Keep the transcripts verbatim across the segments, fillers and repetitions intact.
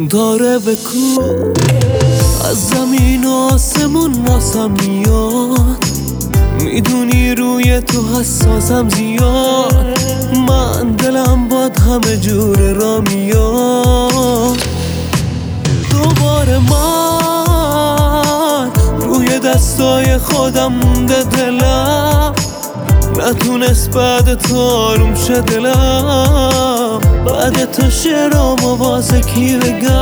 داره بکو از زمین و آسمون واسم میاد، میدونی روی تو حساسم زیاد. من دلم باد همه جور را میاد. دوباره من روی دستای خودم مونده دلم، نتونست بعد تو آروم شه دلم. بعد تو شعرامو واسه کی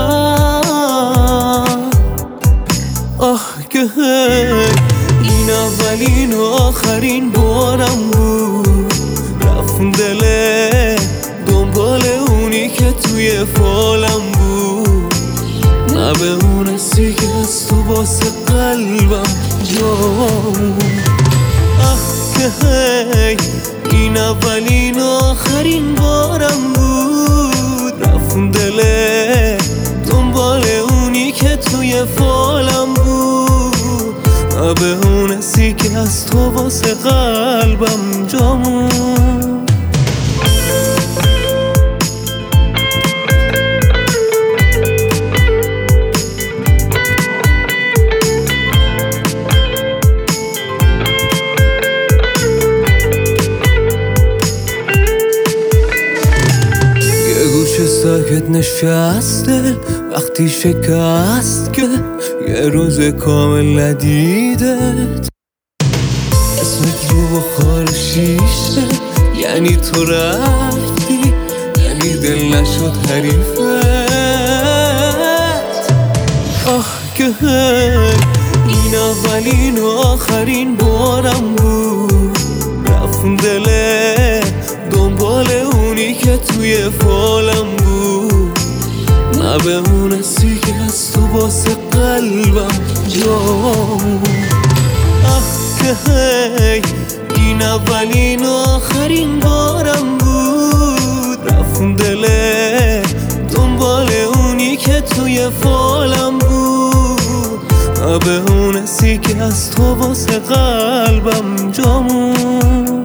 بگم؟ آه که این اولین و آخرین بارم بود، رفتم دله دنبال اونی که توی فالم بود. نه به اون سی که از تو واسه قلبم جام. آه که این اولین و آخرین بارم بود، رفتم دله دنبال اونی که توی فالم بود. نه به اون سی که از تو واسه قلبم جامون. ساکت نشسته وقتی شکست که یه روز کامل ندیدت. اسمت رو بخار شیشه یعنی تو رفتی، یعنی دل نشد حریفت. آه که این اولین و آخرین بارم بود، رفتم دله دنبال اونی که توی فالم بود. نه به اون سی که از تو واسه قلبم جام. آه که این اولین و آخرین بارم بود، رفتم دله دنبال اونی که توی فالم بود. نه به اون سی که از تو واسه قلبم جامون.